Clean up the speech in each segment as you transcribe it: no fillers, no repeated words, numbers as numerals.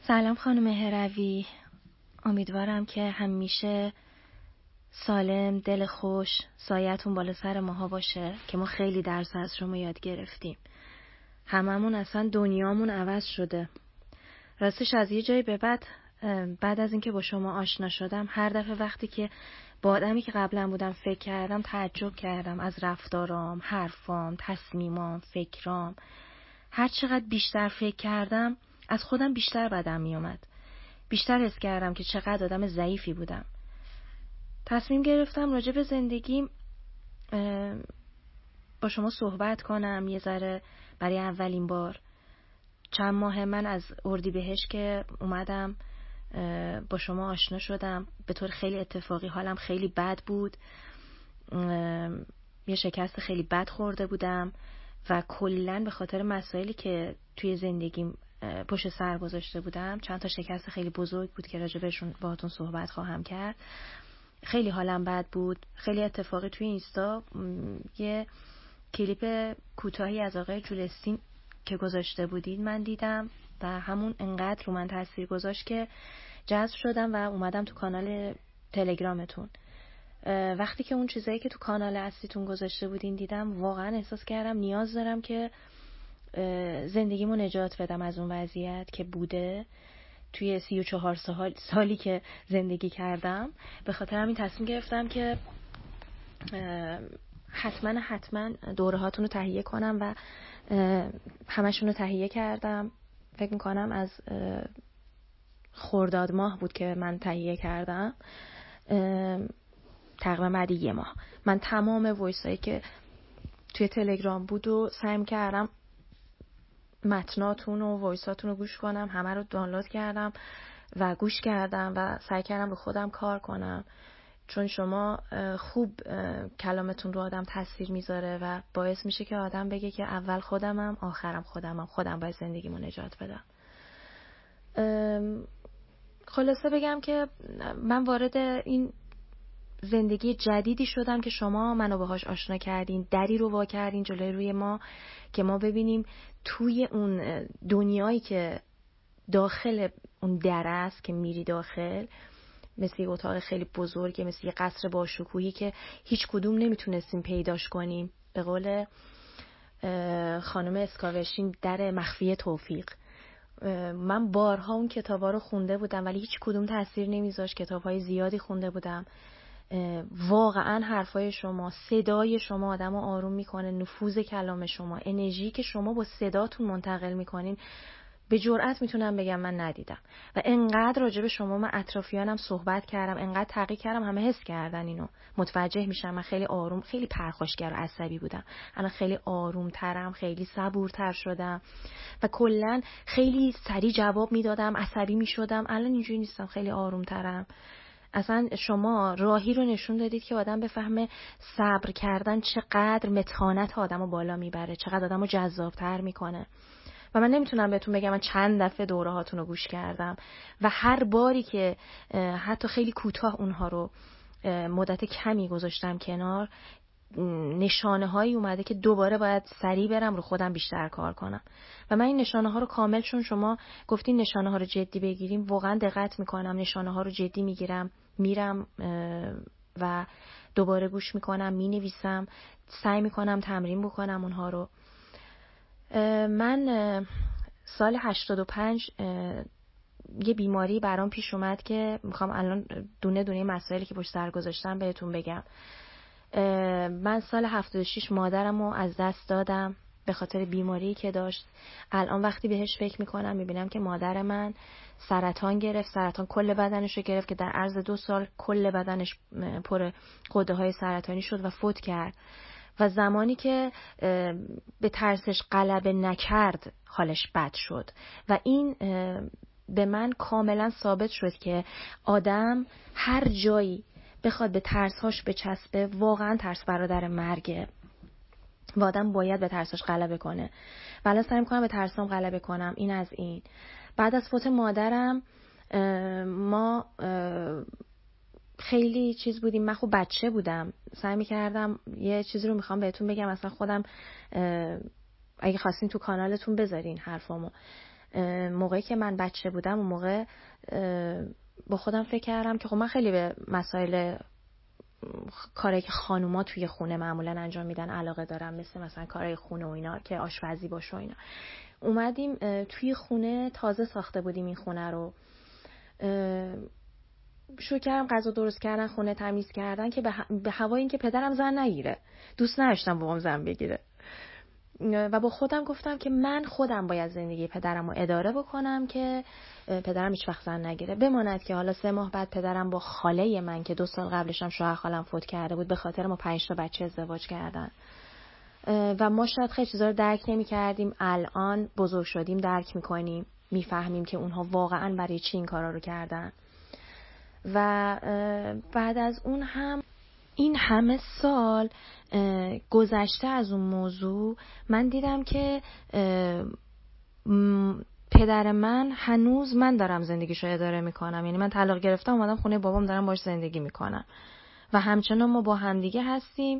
سلام خانم هروی، امیدوارم که همیشه سالم، دل خوش، سایتون بالا سر ماها باشه که ما خیلی درس از شما یاد گرفتیم. هممون اصلا دنیامون عوض شده. راستش از یه جایی به بعد از اینکه با شما آشنا شدم، هر دفعه وقتی که با آدمی که قبلا بودم فکر کردم تعجب کردم از رفتارام، حرفام، تصمیمام، فکرام. هر چقدر بیشتر فکر کردم از خودم بیشتر بدم می اومد. بیشتر حس کردم که چقدر آدم ضعیفی بودم. تصمیم گرفتم راجع به زندگیم با شما صحبت کنم یه ذره برای اولین بار. چند ماه من از اردیبهشت که اومدم با شما آشنا شدم، به طور خیلی اتفاقی حالم خیلی بد بود. یه شکست خیلی بد خورده بودم و کلاً به خاطر مسائلی که توی زندگیم پشت سر گذاشته بودم، چند تا شکست خیلی بزرگ بود که راجع بهشون باهاتون صحبت خواهم کرد. خیلی حالم بد بود. خیلی اتفاقی توی اینستا یه کلیپ کوتاهی از آقای جولستین که گذاشته بودید من دیدم و همون انقدر رو من تاثیر گذاشت که جذب شدم و اومدم تو کانال تلگرامتون. وقتی که اون چیزایی که تو کانال اصلیتون گذاشته بودین دیدم، واقعا احساس کردم نیاز دارم که زندگیمو نجات بدم از اون وضعیت که بوده توی 34 سالی که زندگی کردم. به خاطر همین تصمیم گرفتم که حتما دوره هاتون رو تهیه کنم و همشون رو تهیه کردم. فکر میکنم از خرداد ماه بود که من تهیه کردم، تقریبا بعد یه ماه. من تمام وایسایی که توی تلگرام بود و سعی کردم متناتون و وایساتون رو گوش کنم، همه رو دانلود کردم و گوش کردم و سعی کردم به خودم کار کنم، چون شما خوب کلامتون رو آدم تاثیر میذاره و باعث میشه که آدم بگه که اول خودمم آخرم خودم باید زندگیمو نجات بدم. خلاصه بگم که من وارد این زندگی جدیدی شدم که شما منو باهاش آشنا کردین، دری رو وا کردین جلوی روی ما که ما ببینیم توی اون دنیایی که داخل اون در است که میری داخل، مثل یه اتاق خیلی بزرگه، مثل یه قصر باشکوهی که هیچ کدوم نمیتونستیم پیداش کنیم. به قول خانم اسکاوشین، در مخفی توفیق. من بارها اون کتابا رو خونده بودم ولی هیچ کدوم تأثیر نمیذاشت. کتاب‌های زیادی خونده بودم. واقعا حرفای شما، صدای شما آدمو آروم میکنه، نفوذ کلام شما، انرژی که شما با صداتون منتقل میکنین، به جرئت میتونم بگم من ندیدم. و انقدر راجع به شما من اطرافیانم صحبت کردم، انقدر تحقیق کردم، همه حس کردن اینو. متوجه میشم من خیلی آروم، خیلی پرخاشگر و عصبی بودم، الان خیلی آرومترم، خیلی صبورتر شدم و کلا خیلی سریع جواب میدادم، عصبی میشدم. الان اینجوری نیستم، خیلی آرومترم. اصلا شما راهی رو نشون دادید که آدم بفهمه صبر کردن چقدر متانت آدمو بالا میبره، چقدر آدمو جذابتر میکنه. و من نمیتونم بهتون بگم من چند دفعه دوره هاتون رو گوش کردم و هر باری که حتی خیلی کوتاه اونها رو مدت کمی گذاشتم کنار، نشانه هایی اومده که دوباره باید سریع برم رو خودم بیشتر کار کنم. و من این نشانه ها رو کامل، چون شما گفتین نشانه ها رو جدی بگیریم، واقعا دقت میکنم، نشانه ها رو جدی میگیرم، میرم و دوباره گوش میکنم، مینویسم، سعی میکنم تمرین بکنم اونها رو. من سال 85 یه بیماری برام پیش اومد که میخوام الان دونه دونه مسائلی که پشت سر گذاشتم بهتون بگم. من سال 76 مادرم رو از دست دادم به خاطر بیماری که داشت. الان وقتی بهش فکر میکنم میبینم که مادر من سرطان گرفت، سرطان کل بدنش رو گرفت که در عرض 2 سال کل بدنش پر غده های سرطانی شد و فوت کرد. و زمانی که به ترسش غلبه نکرد حالش بد شد و این به من کاملا ثابت شد که آدم هر جایی بخواد به ترسهاش بچسبه، واقعا ترس برادر مرگه و آدم باید به ترساش غلبه کنه. و الان سعی می‌کنم به ترسام غلبه کنم. این از این. بعد از فوت مادرم ما خیلی چیز بودیم. من خب بچه بودم، سعی می‌کردم یه چیزی رو می‌خوام بهتون بگم، اصلا خودم اگه خواستین تو کانالتون بذارین حرفامو. موقعی که من بچه بودم اون موقع با خودم فکر کردم که خب من خیلی به مسائل کاری که خانوما توی خونه معمولا انجام میدن علاقه دارم، مثلا کارهای خونه و اینا که آشپزی باشه و اینا. اومدیم توی خونه، تازه ساخته بودیم این خونه رو، شروع کردم غذا درست کردن، خونه تمیز کردن که به هوای این که پدرم زن نگیره. دوست نداشتم بابام زن بگیره و با خودم گفتم که من خودم باید زندگی پدرم رو اداره بکنم که پدرم هیچ وقت زن نگیره. بماند که حالا 3 ماه بعد پدرم با خاله من که 2 سال قبلشم شوهر خالم فوت کرده بود، به خاطر ما 5 تا بچه ازدواج کردن و ما شاید خیلی چیزا رو درک نمی‌کردیم. الان بزرگ شدیم درک می‌کنیم، می‌فهمیم که اونها واقعاً برای چی این کارا رو کردن. و بعد از اون هم این همه سال گذشته از اون موضوع، من دیدم که پدر من هنوز من دارم زندگیشو اداره میکنم. یعنی من طلاق گرفتم اومدم خونه بابام دارم باش زندگی میکنم و همچنان ما با همدیگه هستیم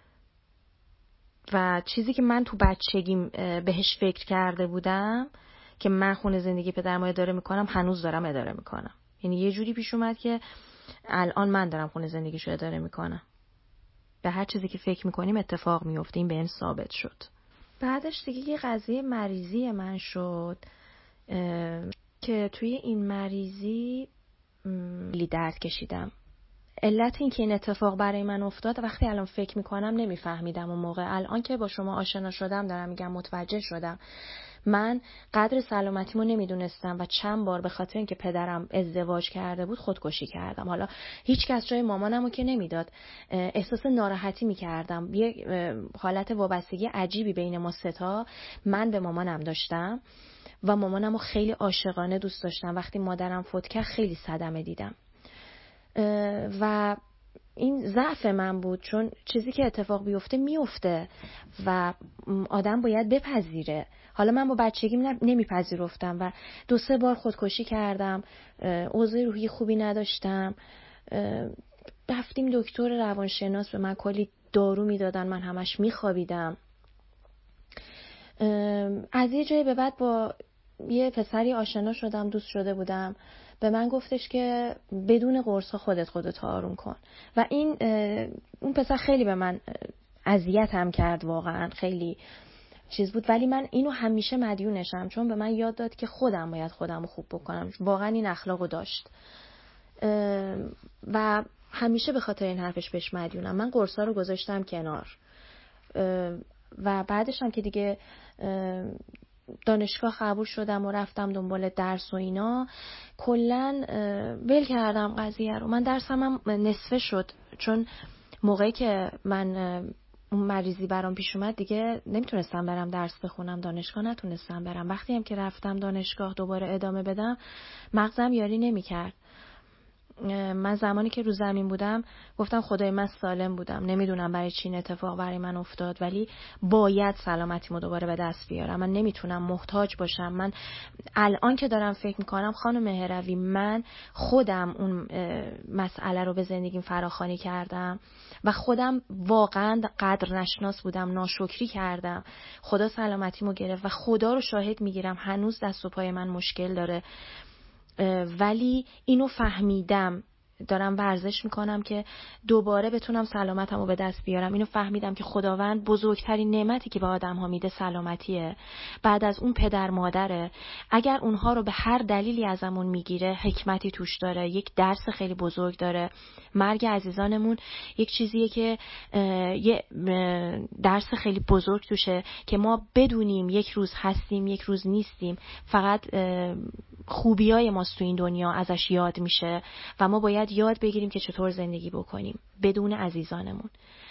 و چیزی که من تو بچگیم بهش فکر کرده بودم که من خونه زندگی پدرم رو اداره میکنم هنوز دارم اداره میکنم. یعنی یه جوری پیش اومد که الان من دارم خونه زندگیشو اداره میکنم. به هر چیزی که فکر میکنیم اتفاق میفته، این به این ثابت شد. بعدش دیگه یه قضیه مریضی من شد که توی این مریضی خیلی درد کشیدم. علت این که این اتفاق برای من افتاد وقتی الان فکر میکنم نمیفهمیدم اون موقع. الان که با شما آشنا شدم دارم میگم متوجه شدم. من قدر سلامتیمو نمیدونستم و چند بار به خاطر اینکه پدرم ازدواج کرده بود خودکشی کردم. حالا هیچ کس جای مامانمو که نمیداد، احساس ناراحتی میکردم. یه حالت وابستگی عجیبی بین ما 3 تا من به مامانم داشتم و مامانمو خیلی عاشقانه دوست داشتم. وقتی مادرم فوت کرد خیلی صدمه دیدم و این ضعف من بود، چون چیزی که اتفاق بیفته میفته و آدم باید بپذیره. حالا من با بچگیم نمیپذیرفتم و 2-3 بار خودکشی کردم، اوضاع روحی خوبی نداشتم. رفتیم دکتر روانشناس، به من کلی دارو میدادن، من همش میخوابیدم. از یه جایی به بعد با یه پسری آشنا شدم، دوست شده بودم، به من گفتش که بدون قرص خودت آروم کن و اون پسر خیلی به من اذیتم کرد، واقعا خیلی چیز بود، ولی من اینو همیشه مدیونشم چون به من یاد داد که خودم باید خودم رو خوب بکنم. واقعا این اخلاقو داشت و همیشه به خاطر این حرفش بهش مدیونم. من قرصا رو گذاشتم کنار و بعدش هم که دیگه دانشگاه قبول شدم و رفتم دنبال درس و اینا، کلن ول کردم قضیه رو. من درسم هم نصفه شد چون موقعی که من اون مریضی برام پیش اومد دیگه نمیتونستم برم درس بخونم، دانشگاه نتونستم برم. وقتی هم که رفتم دانشگاه دوباره ادامه بدم مغزم یاری نمیکرد. من زمانی که رو زمین بودم گفتم خدای من سالم بودم، نمیدونم برای چی این اتفاق برای من افتاد، ولی باید سلامتیمو دوباره به دست بیارم. من نمیتونم محتاج باشم. من الان که دارم فکر میکنم خانم مهروی، من خودم اون مسئله رو به زندگیم فراخوانی کردم و خودم واقعا قدر نشناس بودم، ناشکری کردم. خدا سلامتیمو گرفت و خدا رو شاهد میگیرم هنوز دست و پای من مشکل داره، ولی اینو فهمیدم، دارم ورزش میکنم که دوباره بتونم سلامتمو به دست بیارم. اینو فهمیدم که خداوند بزرگترین نعمتی که به آدم ها میده سلامتیه، بعد از اون پدر مادره. اگر اونها رو به هر دلیلی ازمون میگیره حکمتی توش داره، یک درس خیلی بزرگ داره. مرگ عزیزانمون یک چیزیه که یه درس خیلی بزرگ توشه که ما بدونیم یک روز هستیم یک روز نیستیم. فقط خوبیای ماست تو این دنیا ازش یاد میشه و ما باید یاد بگیریم که چطور زندگی بکنیم بدون عزیزانمون.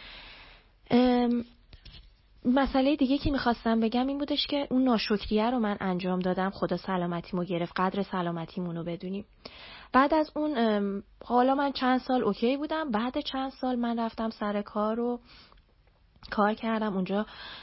مسئله دیگه که میخواستم بگم این بودش که اون ناشکریه رو من انجام دادم، خدا سلامتیمو گرفت. قدر سلامتیمونو بدونیم. بعد از اون حالا من چند سال اوکی بودم. بعد چند سال من رفتم سر کار و کار کردم اونجا.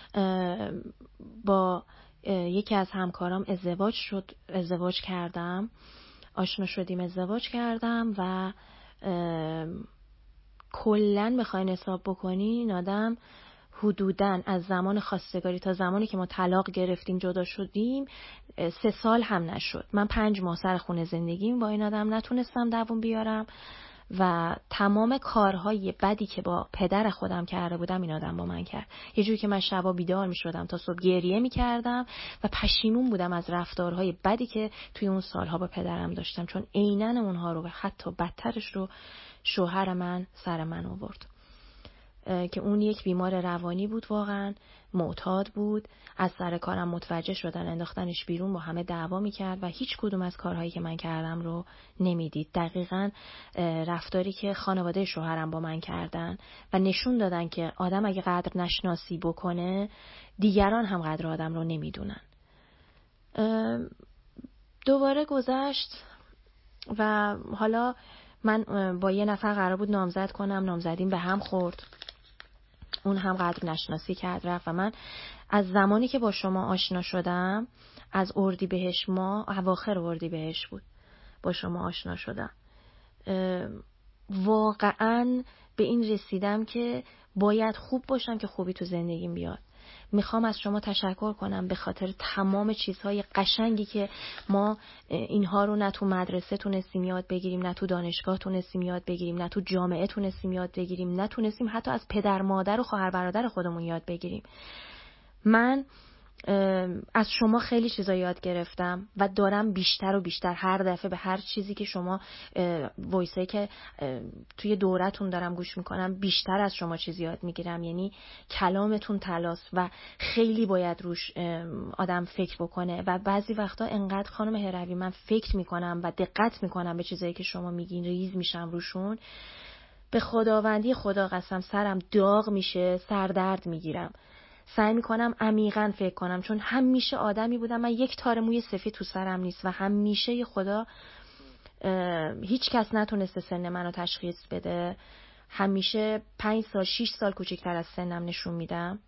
با یکی از همکارام ازدواج کردم، آشنا شدیم، ازدواج کردم و کلن بخواین حساب بکنی این آدم حدوداً از زمان خواستگاری تا زمانی که ما طلاق گرفتیم جدا شدیم 3 سال هم نشد. من 5 ماه سر خونه زندگیم با این آدم نتونستم دووم بیارم و تمام کارهای بدی که با پدر خودم کرده بودم این آدم با من کرد. یه جوری که من شبا بیدار می شدم تا صبح گریه می کردم و پشیمون بودم از رفتارهای بدی که توی اون سالها با پدرم داشتم، چون عیناً اونها رو و حتی بدترش رو شوهر من سر من آورد که اون یک بیمار روانی بود، واقعا معتاد بود. از سر کارم متوجه شدن، انداختنش بیرون، با همه دعوا میکرد و هیچ کدوم از کارهایی که من کردم رو نمیدید. دقیقاً رفتاری که خانواده شوهرم با من کردن و نشون دادن که آدم اگه قدر نشناسی بکنه دیگران هم قدر آدم رو نمیدونن. دوباره گذشت و حالا من با یه نفر قرار بود نامزد کنم، نامزدیم به هم خورد، اون هم قدر نشناسی کرد رفت و من از زمانی که با شما آشنا شدم، از اردیبهشت ماه، اواخر اردیبهشت بود با شما آشنا شدم، واقعا به این رسیدم که باید خوب باشم که خوبی تو زندگیم بیاد. میخوام از شما تشکر کنم به خاطر تمام چیزهای قشنگی که ما اینها رو نه تو مدرسه تونستیم یاد بگیریم، نه تو دانشگاه تونستیم یاد بگیریم، نه تو جامعه تونستیم یاد بگیریم، نه تونستیم حتی از پدر مادر و خواهر برادر خودمون یاد بگیریم. من از شما خیلی چیزا یاد گرفتم و دارم بیشتر و بیشتر هر دفعه به هر چیزی که شما وایسایی که توی دورتون دارم گوش میکنم بیشتر از شما چیزی یاد میگیرم. یعنی کلامتون طلاست و خیلی باید روش آدم فکر بکنه و بعضی وقتا انقدر خانم هروی من فکر میکنم و دقت میکنم به چیزایی که شما میگین، ریز میشم روشون، به خداوندی خدا قسم سرم داغ میشه، سردرد میگیرم. سعی میکنم عمیقاً فکر کنم، چون همیشه آدمی بودم من یک تار موی سفید تو سرم نیست و همیشه خدا هیچ کس نتونسته سن منو تشخیص بده. همیشه 5 سال 6 سال کوچکتر از سنم نشون میدم،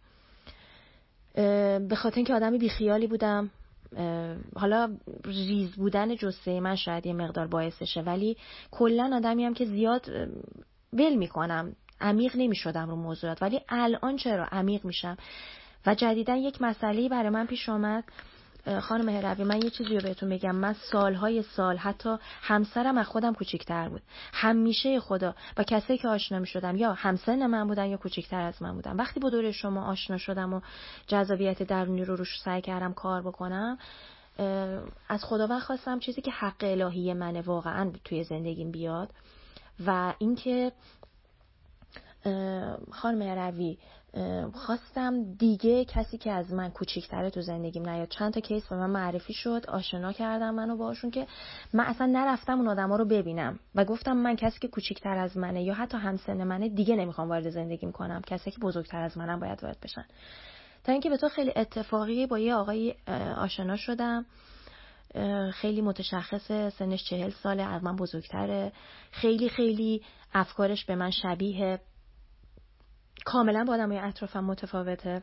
به خاطر اینکه آدمی بیخیالی بودم. حالا ریز بودن جثه من شاید یه مقدار باعثشه، ولی کلا آدمی هم که زیاد ول میکنم، عمیق نمیشدم رو موضوعات، ولی الان چرا عمیق میشم. و جدیدن یک مسئله برای من پیش آمد خانم هروی، من یه چیزی رو بهتون بگم. من سالهای سال، حتی همسرم از خودم کوچیک‌تر بود، همیشه خدا با کسایی که آشنا می‌شدم یا همسن من بودن یا کوچیک‌تر از من بودن. وقتی با دور شما آشنا شدم و جذابیت درونی رو روش سعی کردم کار بکنم، از خداوند خواستم چیزی که حق الهی منه واقعاً توی زندگیم بیاد. و اینکه خانم هروی خواستم دیگه کسی که از من کوچیک‌تره تو زندگیم نیاد. چند تا کیس به من معرفی شد، آشنا کردم منو باشون که من اصلا نرفتم اون آدما رو ببینم و گفتم من کسی که کوچیک‌تر از منه یا حتی همسن منه دیگه نمیخوام وارد زندگیم کنم، کسی که بزرگتر از منم باید وارد بشن. تا اینکه به تو خیلی اتفاقی با یه آقای آشنا شدم، خیلی متشخصه، سنش 40 ساله، از من بزرگتره، خیلی خیلی افکارش به من شبیه، کاملا با آدمای اطرافم متفاوته.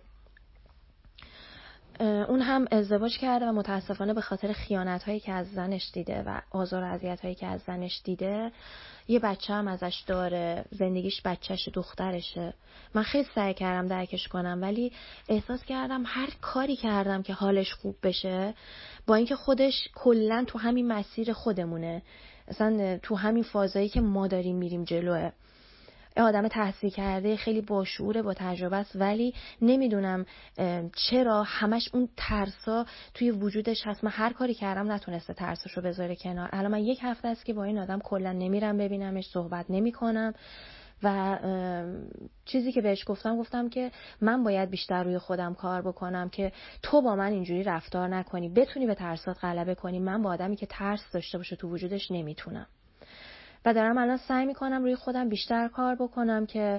اون هم ازدواج کرده و متاسفانه به خاطر خیانت‌هایی که از زنش دیده و آزار و اذیت‌هایی که از زنش دیده یه بچه هم ازش داره، زندگیش بچهش دخترشه. من خیلی سعی کردم درکش کنم، ولی احساس کردم هر کاری کردم که حالش خوب بشه، با اینکه خودش کلاً تو همین مسیر خودمونه، اصلا تو همین فازایی که ما داریم میریم جلوه، آدم تحصیل کرده، خیلی باشعوره، با تجربه است، ولی نمیدونم چرا همش اون ترسا توی وجودش هست. من هر کاری کردم نتونسته ترساشو بذاره کنار. الان من 1 هفته است که با این آدم کلا نمیرم ببینمش، صحبت نمیکنم و چیزی که بهش گفتم که من باید بیشتر روی خودم کار بکنم که تو با من اینجوری رفتار نکنی، بتونی به ترسات غلبه کنی. من با آدمی که ترس داشته باشه تو وجودش نمیتونم و دارم الان سعی میکنم روی خودم بیشتر کار بکنم که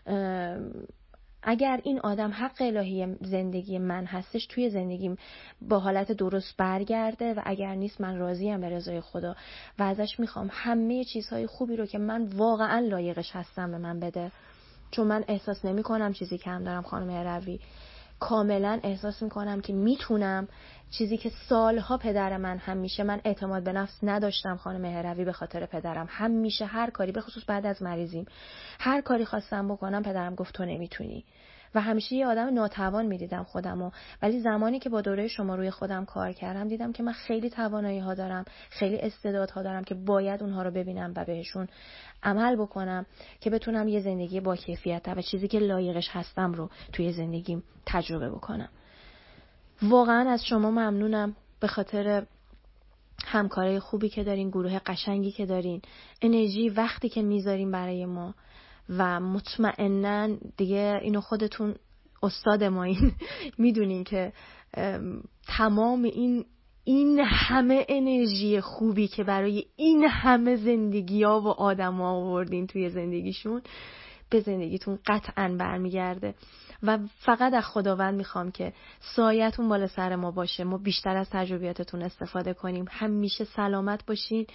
اگر این آدم حق الهی زندگی من هستش، توی زندگیم با حالت درست برگرده و اگر نیست من راضیم به رضای خدا و ازش میخوام همه چیزهای خوبی رو که من واقعا لایقش هستم به من بده، چون من احساس نمی کنم چیزی کم دارم خانم هروی. کاملا احساس میکنم که میتونم، چیزی که سالها پدر من همیشه، من اعتماد به نفس نداشتم خانم هروی به خاطر پدرم، همیشه هر کاری، به خصوص بعد از مریضیم، هر کاری خواستم بکنم پدرم گفت تو نمیتونی و همیشه یه آدم ناتوان میدیدم خودمو، ولی زمانی که با دوره شما روی خودم کار کردم دیدم که من خیلی توانایی ها دارم، خیلی استعدادها دارم که باید اونها رو ببینم و بهشون عمل بکنم که بتونم یه زندگی با کیفیت و چیزی که لایقش هستم رو توی زندگیم تجربه بکنم. واقعا از شما ممنونم به خاطر همکارای خوبی که دارین، گروه قشنگی که دارین، انرژی وقتی که میذارین برای ما و مطمئنن دیگه اینو خودتون استاد ما این میدونین که تمام این همه انرژی خوبی که برای این همه زندگی ها و آدم ها آوردین توی زندگیشون به زندگیتون قطعاً برمیگرده و فقط از خداوند میخوام که سایتون بالا سر ما باشه، ما بیشتر از تجربیاتتون استفاده کنیم، همیشه سلامت باشین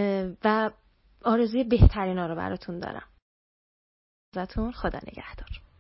و آرزوی بهترینا رو براتون دارم. ازتون خدا نگهدار.